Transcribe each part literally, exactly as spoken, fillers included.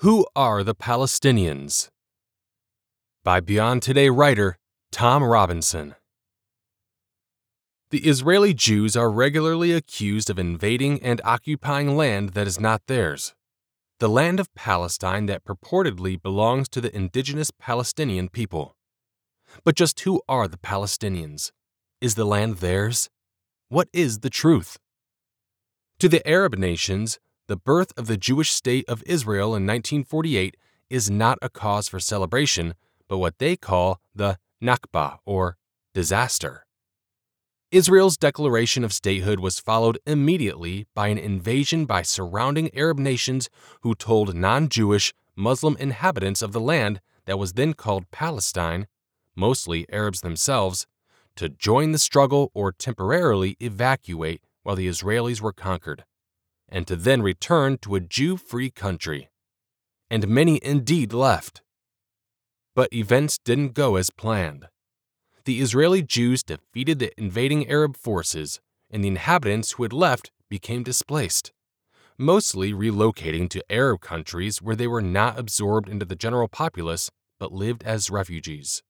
Who are the Palestinians? By Beyond Today writer Tom Robinson. The Israeli Jews are regularly accused of invading and occupying land that is not theirs, the land of Palestine that purportedly belongs to the indigenous Palestinian people. But just who are the Palestinians? Is the land theirs? What is the truth? To the Arab nations, the birth of the Jewish state of Israel in nineteen forty-eight is not a cause for celebration, but what they call the Nakba, or disaster. Israel's declaration of statehood was followed immediately by an invasion by surrounding Arab nations who told non-Jewish Muslim inhabitants of the land that was then called Palestine, mostly Arabs themselves, to join the struggle or temporarily evacuate while the Israelis were conquered, and to then return to a Jew-free country. And many indeed left. But events didn't go as planned. The Israeli Jews defeated the invading Arab forces, and the inhabitants who had left became displaced, mostly relocating to Arab countries where they were not absorbed into the general populace but lived as refugees.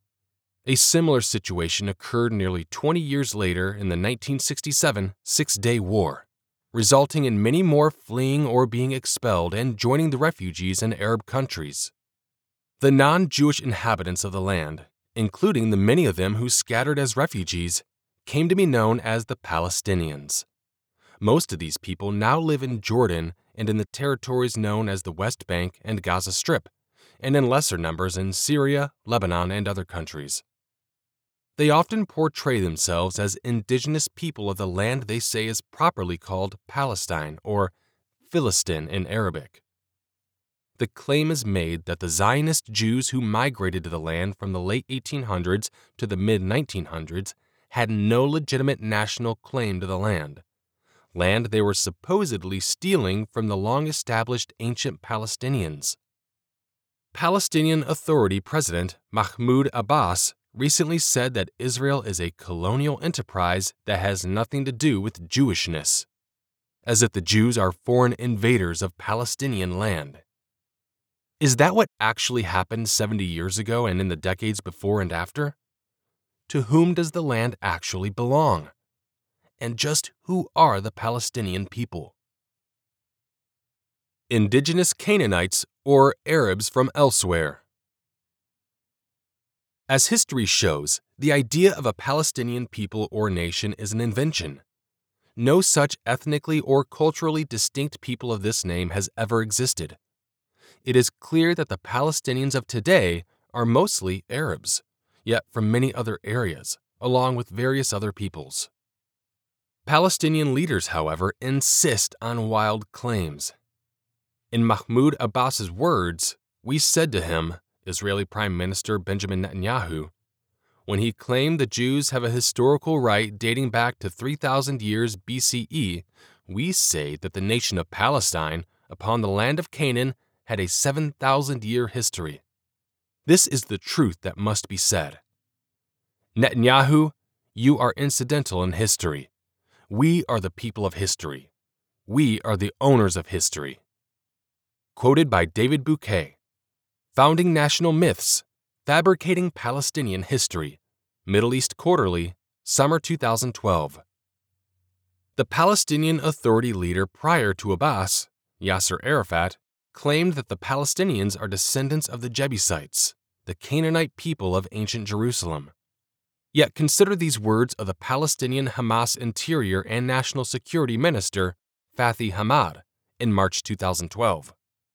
A similar situation occurred nearly twenty years later in the nineteen sixty-seven Six-Day War, resulting in many more fleeing or being expelled and joining the refugees in Arab countries. The non-Jewish inhabitants of the land, including the many of them who scattered as refugees, came to be known as the Palestinians. Most of these people now live in Jordan and in the territories known as the West Bank and Gaza Strip, and in lesser numbers in Syria, Lebanon, and other countries. They often portray themselves as indigenous people of the land they say is properly called Palestine, or Philistin in Arabic. The claim is made that the Zionist Jews who migrated to the land from the late eighteen hundreds to the mid nineteen hundreds had no legitimate national claim to the land, land they were supposedly stealing from the long-established ancient Palestinians. Palestinian Authority President Mahmoud Abbas recently said that Israel is a colonial enterprise that has nothing to do with Jewishness, as if the Jews are foreign invaders of Palestinian land. Is that what actually happened seventy years ago and in the decades before and after? To whom does the land actually belong? And just who are the Palestinian people? Indigenous Canaanites or Arabs from elsewhere. As history shows, the idea of a Palestinian people or nation is an invention. No such ethnically or culturally distinct people of this name has ever existed. It is clear that the Palestinians of today are mostly Arabs, yet from many other areas, along with various other peoples. Palestinian leaders, however, insist on wild claims. In Mahmoud Abbas's words, "We said to him," Israeli Prime Minister Benjamin Netanyahu, when he claimed the Jews have a historical right dating back to three thousand years B C E, "we say that the nation of Palestine, upon the land of Canaan, had a seven thousand year history. This is the truth that must be said. Netanyahu, you are incidental in history. We are the people of history. We are the owners of history." Quoted by David Bouquet, Founding National Myths, Fabricating Palestinian History, Middle East Quarterly, Summer two thousand twelve. The Palestinian Authority leader prior to Abbas, Yasser Arafat, claimed that the Palestinians are descendants of the Jebusites, the Canaanite people of ancient Jerusalem. Yet consider these words of the Palestinian Hamas Interior and National Security Minister, Fathi Hamad, in March two thousand twelve.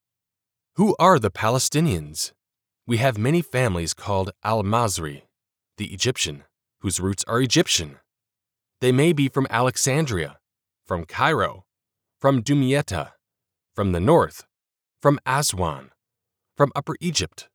Who are the Palestinians? We have many families called al-Masri, the Egyptian, whose roots are Egyptian. They may be from Alexandria, from Cairo, from Damietta, from the north, from Aswan, from Upper Egypt.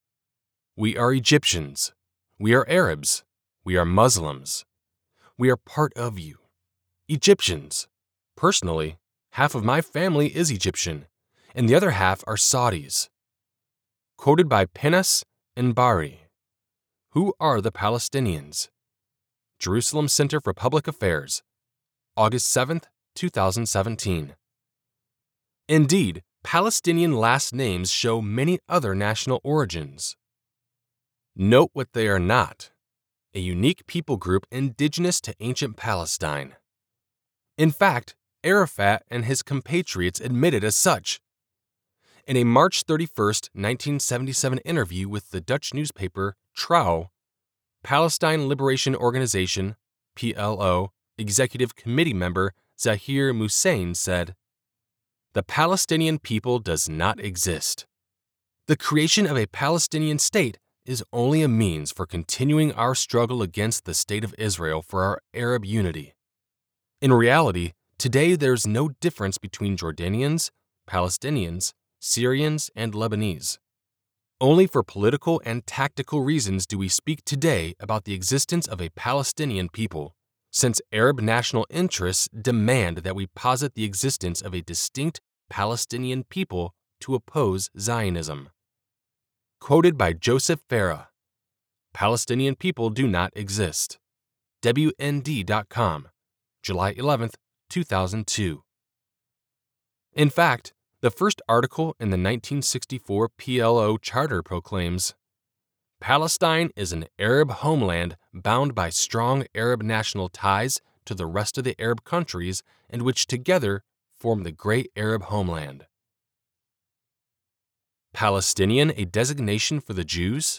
We are Egyptians. We are Arabs. We are Muslims. We are part of you. Egyptians. Personally, half of my family is Egyptian, and the other half are Saudis. Quoted by Penas and Bari. Who are the Palestinians? Jerusalem Center for Public Affairs, August seventh, two thousand seventeen. Indeed, Palestinian last names show many other national origins. Note what they are not: a unique people group indigenous to ancient Palestine. In fact, Arafat and his compatriots admitted as such. In a March thirty-first, nineteen seventy-seven interview with the Dutch newspaper Trouw, Palestine Liberation Organization (P L O) Executive Committee member Zahir Musain said, "The Palestinian people does not exist. The creation of a Palestinian state is only a means for continuing our struggle against the State of Israel for our Arab unity. In reality, today there's no difference between Jordanians, Palestinians, Syrians, and Lebanese. Only for political and tactical reasons do we speak today about the existence of a Palestinian people, since Arab national interests demand that we posit the existence of a distinct Palestinian people to oppose Zionism." Quoted by Joseph Farah, "Palestinian people do not exist." W N D dot com, July eleventh, two thousand two. In fact, the first article in the nineteen sixty-four P L O Charter proclaims, "Palestine is an Arab homeland bound by strong Arab national ties to the rest of the Arab countries and which together form the great Arab homeland." Palestinian a designation for the Jews?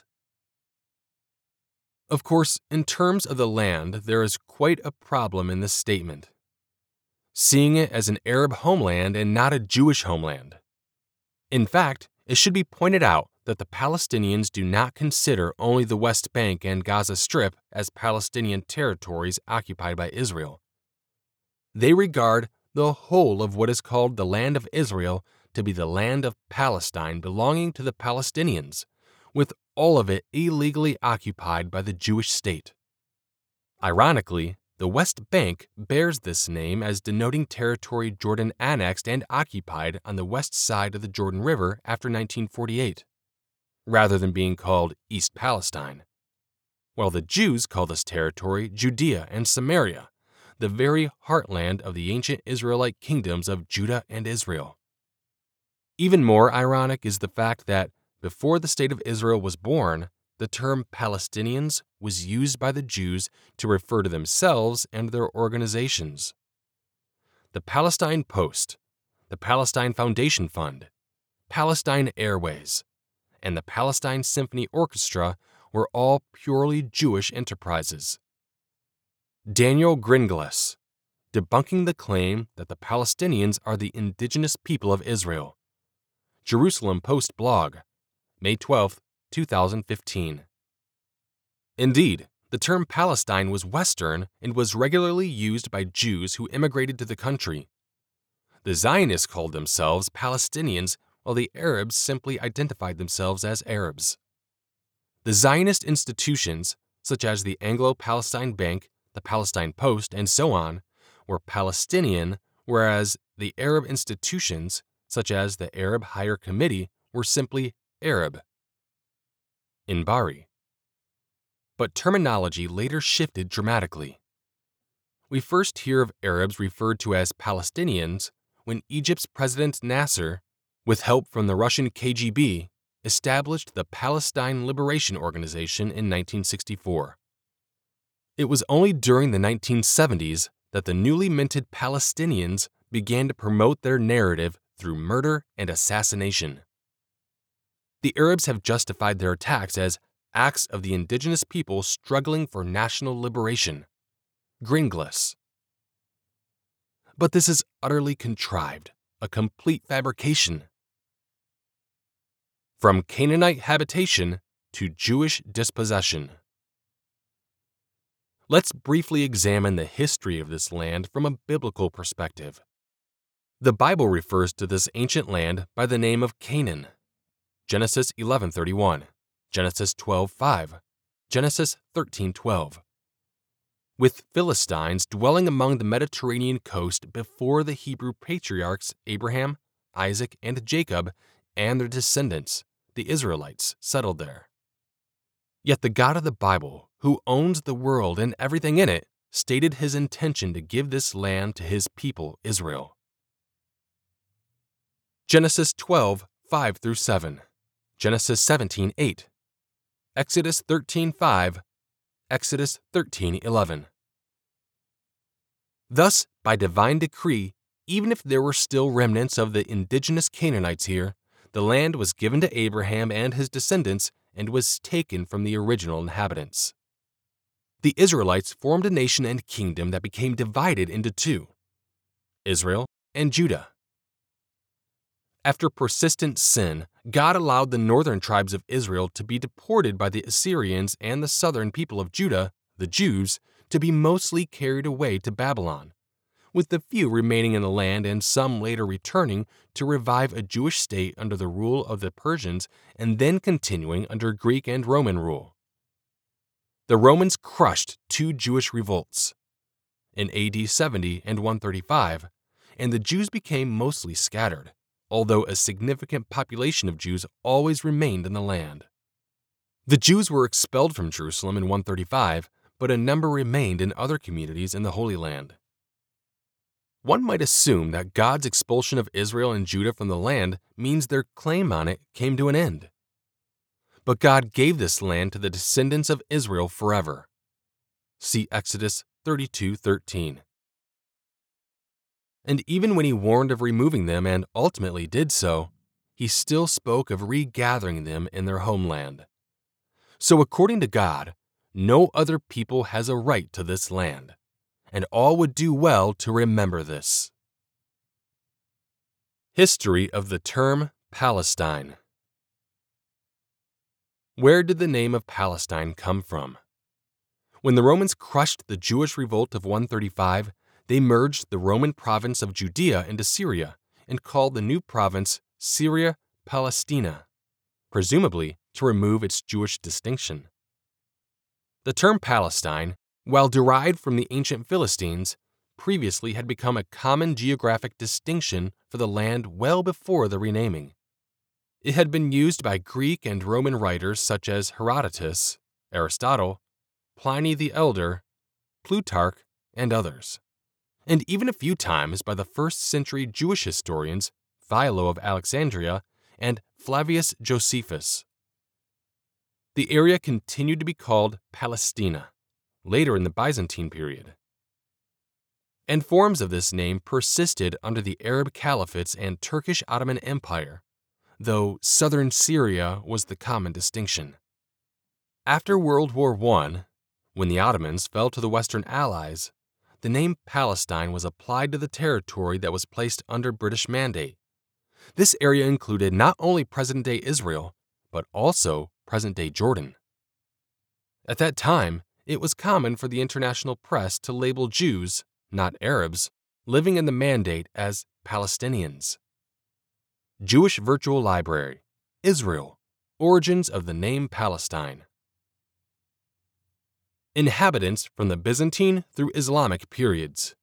Of course, in terms of the land, there is quite a problem in this statement, seeing it as an Arab homeland and not a Jewish homeland. In fact, it should be pointed out that the Palestinians do not consider only the West Bank and Gaza Strip as Palestinian territories occupied by Israel. They regard the whole of what is called the Land of Israel to be the land of Palestine belonging to the Palestinians, with all of it illegally occupied by the Jewish state. Ironically, the West Bank bears this name as denoting territory Jordan annexed and occupied on the west side of the Jordan River after nineteen forty-eight, rather than being called East Palestine, while the Jews call this territory Judea and Samaria, the very heartland of the ancient Israelite kingdoms of Judah and Israel. Even more ironic is the fact that, before the State of Israel was born, the term Palestinians was used by the Jews to refer to themselves and their organizations. The Palestine Post, the Palestine Foundation Fund, Palestine Airways, and the Palestine Symphony Orchestra were all purely Jewish enterprises. Daniel Gringlas, debunking the claim that the Palestinians are the indigenous people of Israel. Jerusalem Post blog, May twelfth, two thousand fifteen. Indeed, the term Palestine was Western and was regularly used by Jews who immigrated to the country. The Zionists called themselves Palestinians, while the Arabs simply identified themselves as Arabs. The Zionist institutions, such as the Anglo-Palestine Bank, the Palestine Post, and so on, were Palestinian, whereas the Arab institutions, such as the Arab Higher Committee, were simply Arab. In Bari. But terminology later shifted dramatically. We first hear of Arabs referred to as Palestinians when Egypt's President Nasser, with help from the Russian K G B, established the Palestine Liberation Organization in nineteen sixty-four. It was only during the nineteen seventies that the newly minted Palestinians began to promote their narrative through murder and assassination. The Arabs have justified their attacks as acts of the indigenous people struggling for national liberation. Gringlas. But this is utterly contrived, a complete fabrication. From Canaanite habitation to Jewish dispossession. Let's briefly examine the history of this land from a biblical perspective. The Bible refers to this ancient land by the name of Canaan. Genesis eleven thirty-one, Genesis twelve five, Genesis thirteen twelve. With Philistines dwelling among the Mediterranean coast before the Hebrew patriarchs Abraham, Isaac, and Jacob, and their descendants, the Israelites, settled there. Yet the God of the Bible, who owns the world and everything in it, stated his intention to give this land to his people Israel. Genesis twelve, five through seven, Genesis seventeen, eight, Exodus thirteen, five, Exodus thirteen, eleven. Thus, by divine decree, even if there were still remnants of the indigenous Canaanites here, the land was given to Abraham and his descendants and was taken from the original inhabitants. The Israelites formed a nation and kingdom that became divided into two, Israel and Judah. After persistent sin, God allowed the northern tribes of Israel to be deported by the Assyrians and the southern people of Judah, the Jews, to be mostly carried away to Babylon, with the few remaining in the land and some later returning to revive a Jewish state under the rule of the Persians and then continuing under Greek and Roman rule. The Romans crushed two Jewish revolts in A D seventy and one thirty-five, and the Jews became mostly scattered, although a significant population of Jews always remained in the land. The Jews were expelled from Jerusalem in one thirty-five, but a number remained in other communities in the Holy Land. One might assume that God's expulsion of Israel and Judah from the land means their claim on it came to an end. But God gave this land to the descendants of Israel forever. See Exodus thirty-two, thirteen. And even when he warned of removing them and ultimately did so, he still spoke of regathering them in their homeland. So according to God, no other people has a right to this land, and all would do well to remember this. History of the term Palestine. Where did the name of Palestine come from? When the Romans crushed the Jewish revolt of one thirty-five, they merged the Roman province of Judea into Syria and called the new province Syria Palestina, presumably to remove its Jewish distinction. The term Palestine, while derived from the ancient Philistines, previously had become a common geographic distinction for the land well before the renaming. It had been used by Greek and Roman writers such as Herodotus, Aristotle, Pliny the Elder, Plutarch, and others, and even a few times by the first century Jewish historians Philo of Alexandria and Flavius Josephus. The area continued to be called Palestina, later in the Byzantine period. And forms of this name persisted under the Arab Caliphates and Turkish Ottoman Empire, though southern Syria was the common distinction. After World War One, when the Ottomans fell to the Western Allies, the name Palestine was applied to the territory that was placed under British mandate. This area included not only present-day Israel, but also present-day Jordan. At that time, it was common for the international press to label Jews, not Arabs, living in the Mandate as Palestinians. Jewish Virtual Library, Israel, Origins of the Name Palestine. Inhabitants from the Byzantine through Islamic periods.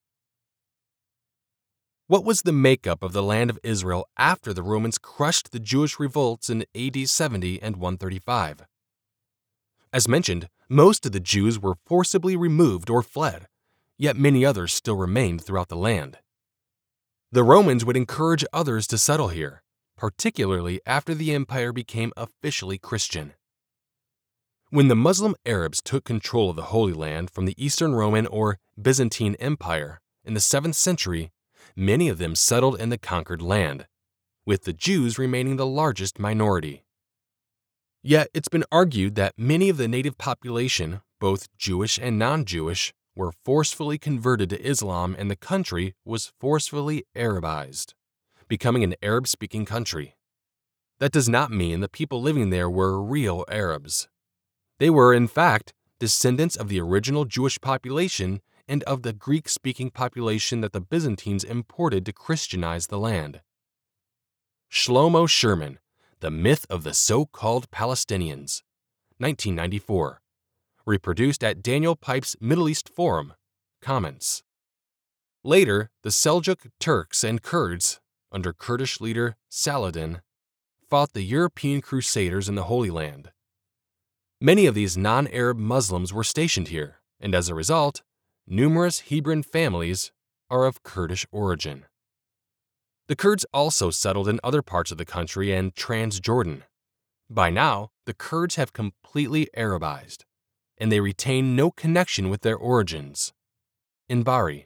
What was the makeup of the land of Israel after the Romans crushed the Jewish revolts in A D seventy and one thirty-five? As mentioned, most of the Jews were forcibly removed or fled, yet many others still remained throughout the land. The Romans would encourage others to settle here, particularly after the empire became officially Christian. When the Muslim Arabs took control of the Holy Land from the Eastern Roman or Byzantine Empire in the seventh century, many of them settled in the conquered land, with the Jews remaining the largest minority. Yet it's been argued that many of the native population, both Jewish and non-Jewish, were forcefully converted to Islam and the country was forcefully Arabized, becoming an Arab-speaking country. That does not mean the people living there were real Arabs. They were, in fact, descendants of the original Jewish population and of the Greek-speaking population that the Byzantines imported to Christianize the land. Shlomo Sherman, The Myth of the So-Called Palestinians, nineteen ninety-four. Reproduced at Daniel Pipes Middle East Forum, comments. Later, the Seljuk Turks and Kurds, under Kurdish leader Saladin, fought the European Crusaders in the Holy Land. Many of these non-Arab Muslims were stationed here, and as a result, numerous Hebrew families are of Kurdish origin. The Kurds also settled in other parts of the country and Transjordan. By now, the Kurds have completely Arabized, and they retain no connection with their origins. Anbari.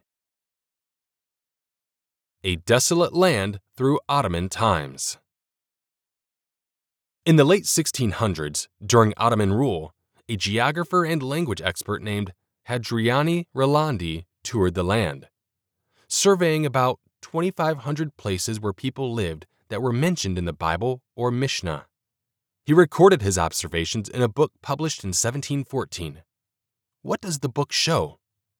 A desolate land through Ottoman times. In the late sixteen hundreds, during Ottoman rule, a geographer and language expert named Hadriani Rolandi toured the land, surveying about twenty-five hundred places where people lived that were mentioned in the Bible or Mishnah. He recorded his observations in a book published in seventeen fourteen. What does the book show?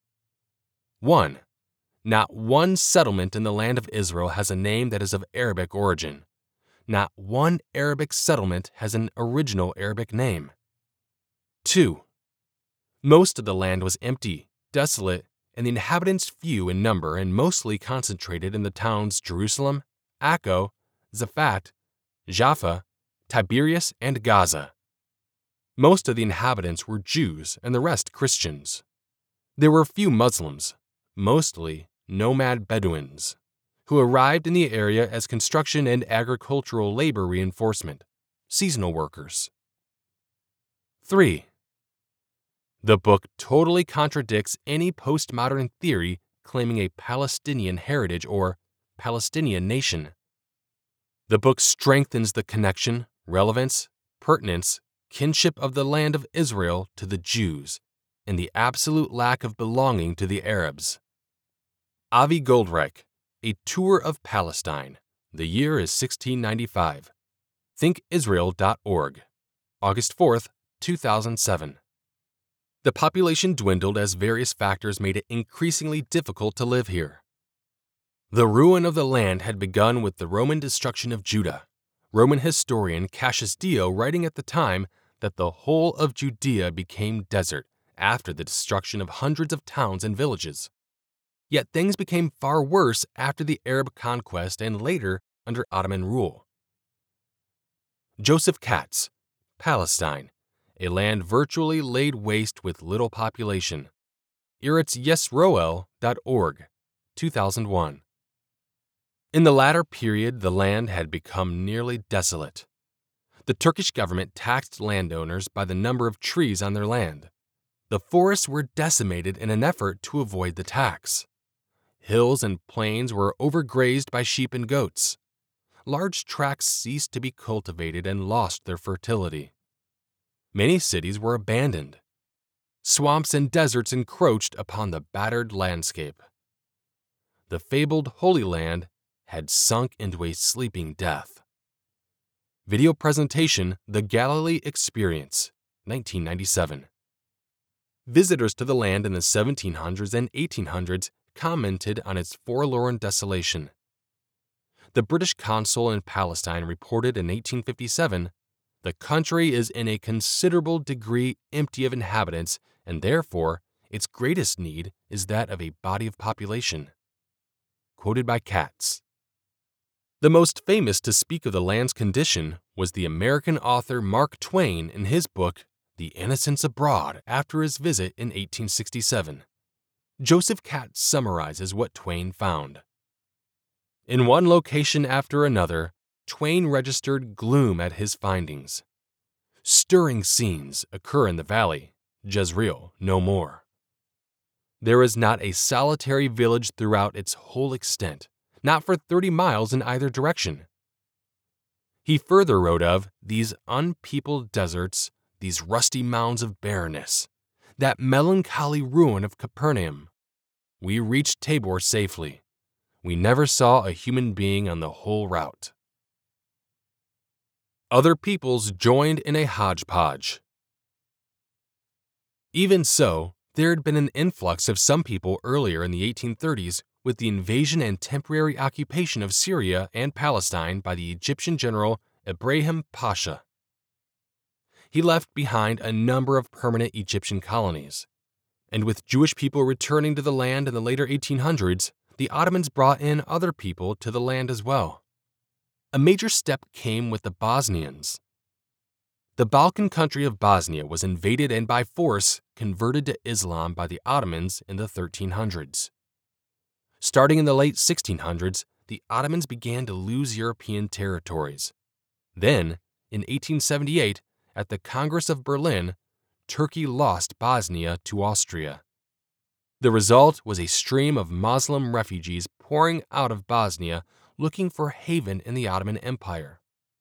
one. Not one settlement in the land of Israel has a name that is of Arabic origin. Not one Arabic settlement has an original Arabic name. two. Most of the land was empty, desolate, and the inhabitants few in number and mostly concentrated in the towns Jerusalem, Akko, Zafat, Jaffa, Tiberias, and Gaza. Most of the inhabitants were Jews and the rest Christians. There were few Muslims, mostly nomad Bedouins, who arrived in the area as construction and agricultural labor reinforcement, seasonal workers. three. The book totally contradicts any postmodern theory claiming a Palestinian heritage or Palestinian nation. The book strengthens the connection, relevance, pertinence, kinship of the land of Israel to the Jews, and the absolute lack of belonging to the Arabs. Avi Goldreich, A Tour of Palestine. The year is sixteen ninety-five. think israel dot org. August fourth, two thousand seven. The population dwindled as various factors made it increasingly difficult to live here. The ruin of the land had begun with the Roman destruction of Judah. Roman historian Cassius Dio writing at the time that the whole of Judea became desert after the destruction of hundreds of towns and villages. Yet things became far worse after the Arab conquest and later under Ottoman rule. Joseph Katz, Palestine, a land virtually laid waste with little population. Eretz Yisroel dot org, two thousand one. In the latter period, the land had become nearly desolate. The Turkish government taxed landowners by the number of trees on their land. The forests were decimated in an effort to avoid the tax. Hills and plains were overgrazed by sheep and goats. Large tracts ceased to be cultivated and lost their fertility. Many cities were abandoned. Swamps and deserts encroached upon the battered landscape. The fabled Holy Land had sunk into a sleeping death. Video presentation, The Galilee Experience, nineteen ninety-seven. Visitors to the land in the seventeen hundreds and eighteen hundreds commented on its forlorn desolation. The British consul in Palestine reported in eighteen fifty-seven, "The country is in a considerable degree empty of inhabitants, and therefore its greatest need is that of a body of population." Quoted by Katz. The most famous to speak of the land's condition was the American author Mark Twain in his book, The Innocents Abroad, after his visit in eighteen sixty-seven. Joseph Katz summarizes what Twain found. In one location after another, Twain registered gloom at his findings. Stirring scenes occur in the valley, Jezreel no more. There is not a solitary village throughout its whole extent, not for thirty miles in either direction. He further wrote of these unpeopled deserts, these rusty mounds of barrenness, that melancholy ruin of Capernaum. We reached Tabor safely. We never saw a human being on the whole route. Other peoples joined in a hodgepodge. Even so, there had been an influx of some people earlier in the eighteen thirties with the invasion and temporary occupation of Syria and Palestine by the Egyptian general Ibrahim Pasha. He left behind a number of permanent Egyptian colonies, and with Jewish people returning to the land in the later eighteen hundreds, the Ottomans brought in other people to the land as well. A major step came with the Bosnians. The Balkan country of Bosnia was invaded and by force converted to Islam by the Ottomans in the thirteen hundreds. Starting in the late sixteen hundreds, the Ottomans began to lose European territories. Then, in eighteen seventy-eight, at the Congress of Berlin, Turkey lost Bosnia to Austria. The result was a stream of Muslim refugees pouring out of Bosnia looking for haven in the Ottoman Empire.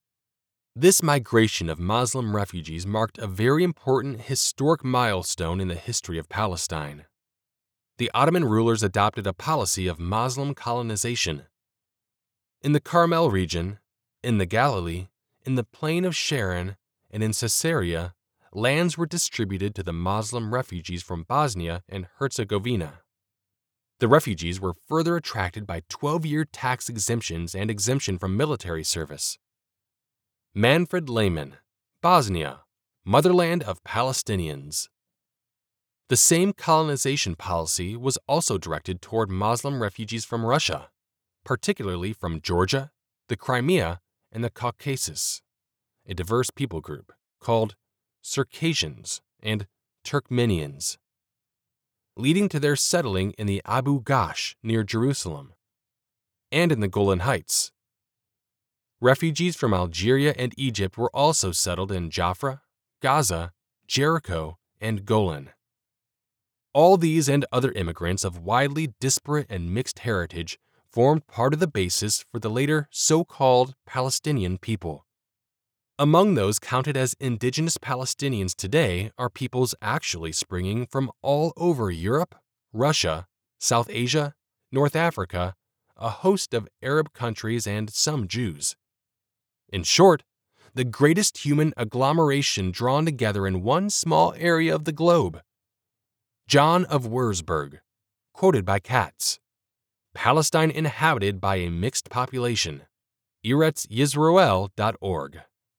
This migration of Muslim refugees marked a very important historic milestone in the history of Palestine. The Ottoman rulers adopted a policy of Muslim colonization. In the Carmel region, in the Galilee, in the plain of Sharon, and in Caesarea, lands were distributed to the Muslim refugees from Bosnia and Herzegovina. The refugees were further attracted by twelve-year tax exemptions and exemption from military service. Manfred Lehmann, Bosnia, Motherland of Palestinians. The same colonization policy was also directed toward Muslim refugees from Russia, particularly from Georgia, the Crimea, and the Caucasus, a diverse people group called Circassians and Turkmenians, leading to their settling in the Abu Ghosh near Jerusalem, and in the Golan Heights. Refugees from Algeria and Egypt were also settled in Jaffa, Gaza, Jericho, and Golan. All these and other immigrants of widely disparate and mixed heritage formed part of the basis for the later so-called Palestinian people. Among those counted as indigenous Palestinians today are peoples actually springing from all over Europe, Russia, South Asia, North Africa, a host of Arab countries, and some Jews. In short, the greatest human agglomeration drawn together in one small area of the globe. John of Wurzburg, quoted by Katz. Palestine inhabited by a mixed population. Eretz Yisroel dot org.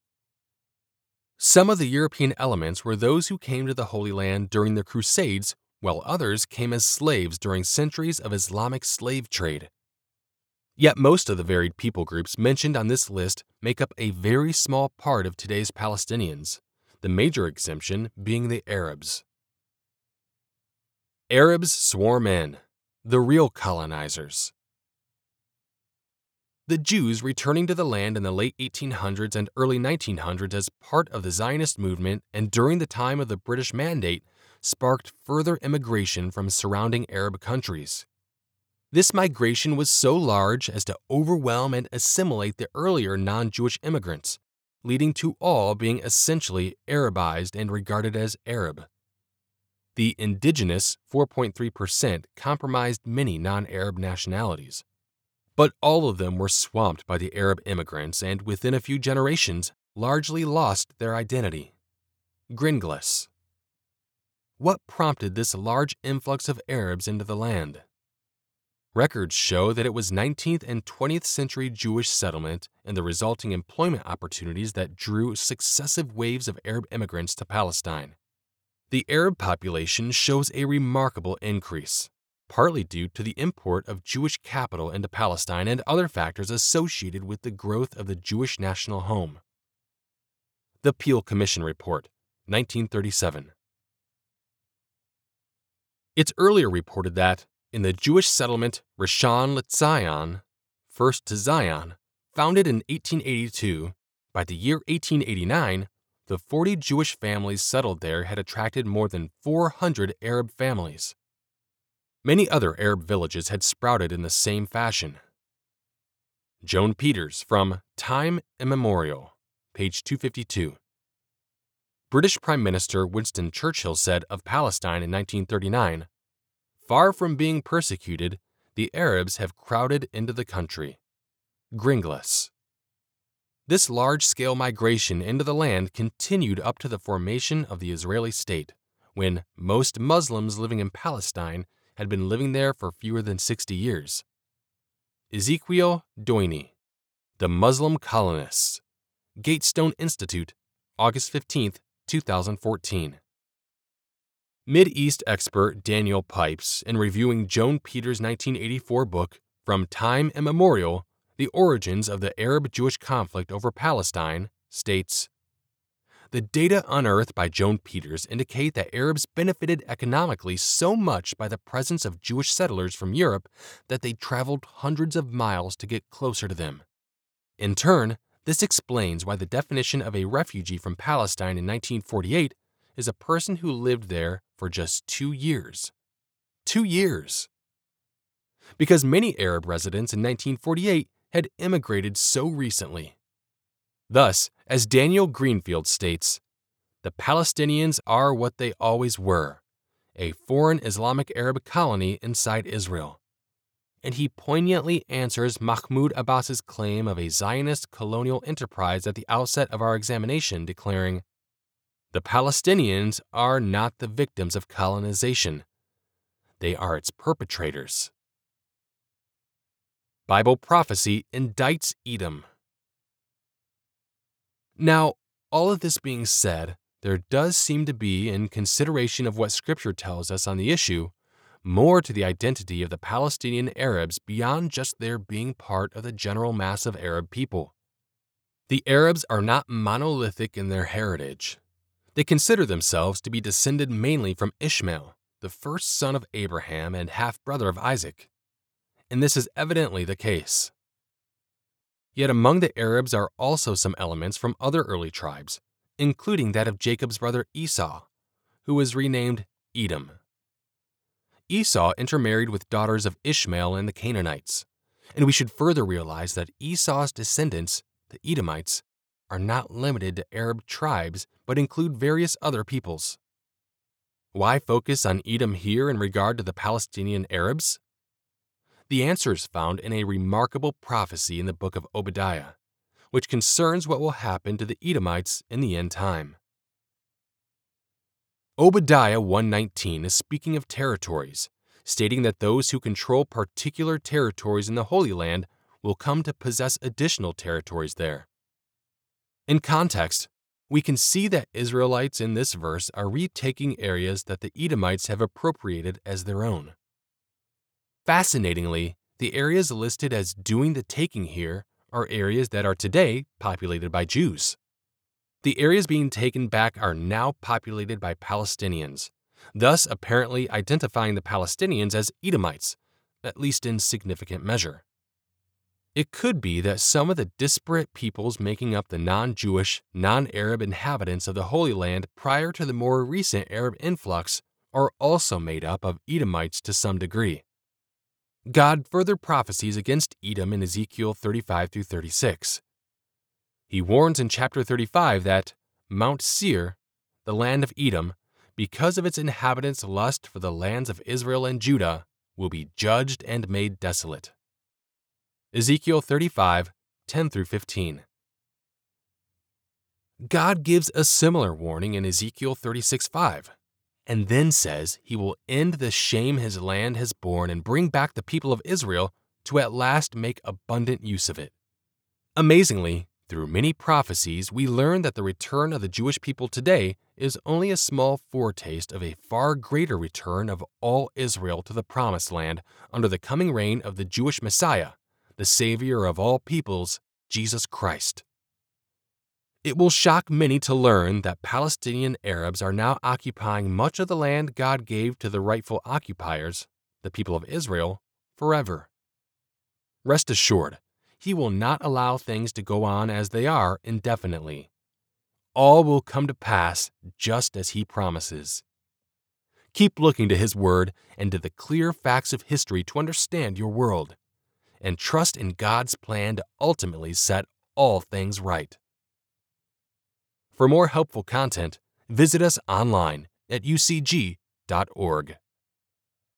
Some of the European elements were those who came to the Holy Land during the Crusades, while others came as slaves during centuries of Islamic slave trade. Yet most of the varied people groups mentioned on this list make up a very small part of today's Palestinians, the major exemption being the Arabs. Arabs swarm in, the real colonizers. The Jews returning to the land in the late eighteen hundreds and early nineteen hundreds as part of the Zionist movement and during the time of the British Mandate sparked further immigration from surrounding Arab countries. This migration was so large as to overwhelm and assimilate the earlier non-Jewish immigrants, leading to all being essentially Arabized and regarded as Arab. The indigenous four point three percent comprised many non-Arab nationalities, but all of them were swamped by the Arab immigrants and within a few generations largely lost their identity. Gringlas. What prompted this large influx of Arabs into the land? Records show that it was nineteenth and twentieth century Jewish settlement and the resulting employment opportunities that drew successive waves of Arab immigrants to Palestine. The Arab population shows a remarkable increase, partly due to the import of Jewish capital into Palestine and other factors associated with the growth of the Jewish national home. The Peel Commission Report, nineteen thirty-seven. It's earlier reported that, in the Jewish settlement Rishon LeZion, First to Zion, founded in eighteen eighty-two, by the year eighteen eighty-nine, the forty Jewish families settled there had attracted more than four hundred Arab families. Many other Arab villages had sprouted in the same fashion. Joan Peters from Time Immemorial, page two fifty-two. British Prime Minister Winston Churchill said of Palestine in nineteen thirty-nine, "Far from being persecuted, the Arabs have crowded into the country." Gringlas. This large-scale migration into the land continued up to the formation of the Israeli state, when most Muslims living in Palestine had been living there for fewer than sixty years. Ezekiel Doini, The Muslim Colonists, Gatestone Institute, August fifteenth, two thousand fourteen. Mid-East expert Daniel Pipes, in reviewing Joan Peters' nineteen eighty-four book, From Time Immemorial, The Origins of the Arab-Jewish Conflict over Palestine, states, The data unearthed by Joan Peters indicate that Arabs benefited economically so much by the presence of Jewish settlers from Europe that they traveled hundreds of miles to get closer to them. In turn, this explains why the definition of a refugee from Palestine in nineteen forty-eight is a person who lived there for just two years. Two years! Because many Arab residents in nineteen forty-eight had immigrated so recently. Thus, as Daniel Greenfield states, the Palestinians are what they always were, a foreign Islamic Arab colony inside Israel. And he poignantly answers Mahmoud Abbas's claim of a Zionist colonial enterprise at the outset of our examination, declaring, "The Palestinians are not the victims of colonization. They are its perpetrators." Bible prophecy indicts Edom. Now, all of this being said, there does seem to be, in consideration of what Scripture tells us on the issue, more to the identity of the Palestinian Arabs beyond just their being part of the general mass of Arab people. The Arabs are not monolithic in their heritage. They consider themselves to be descended mainly from Ishmael, the first son of Abraham and half-brother of Isaac. And this is evidently the case. Yet among the Arabs are also some elements from other early tribes, including that of Jacob's brother Esau, who was renamed Edom. Esau intermarried with daughters of Ishmael and the Canaanites, and we should further realize that Esau's descendants, the Edomites, are not limited to Arab tribes but include various other peoples. Why focus on Edom here in regard to the Palestinian Arabs? The answer is found in a remarkable prophecy in the book of Obadiah, which concerns what will happen to the Edomites in the end time. Obadiah one nineteen is speaking of territories, stating that those who control particular territories in the Holy Land will come to possess additional territories there. In context, we can see that Israelites in this verse are retaking areas that the Edomites have appropriated as their own. Fascinatingly, the areas listed as doing the taking here are areas that are today populated by Jews. The areas being taken back are now populated by Palestinians, thus apparently identifying the Palestinians as Edomites, at least in significant measure. It could be that some of the disparate peoples making up the non-Jewish, non-Arab inhabitants of the Holy Land prior to the more recent Arab influx are also made up of Edomites to some degree. God further prophesies against Edom in Ezekiel thirty-five through thirty-six. He warns in chapter thirty-five that Mount Seir, the land of Edom, because of its inhabitants' lust for the lands of Israel and Judah, will be judged and made desolate. Ezekiel thirty-five, ten through fifteen. God gives a similar warning in Ezekiel thirty-six five, and then says he will end the shame his land has borne and bring back the people of Israel to at last make abundant use of it. Amazingly, through many prophecies, we learn that the return of the Jewish people today is only a small foretaste of a far greater return of all Israel to the Promised Land under the coming reign of the Jewish Messiah, the Savior of all peoples, Jesus Christ. It will shock many to learn that Palestinian Arabs are now occupying much of the land God gave to the rightful occupiers, the people of Israel, forever. Rest assured, He will not allow things to go on as they are indefinitely. All will come to pass just as He promises. Keep looking to His Word and to the clear facts of history to understand your world, and trust in God's plan to ultimately set all things right. For more helpful content, visit us online at u c g dot org.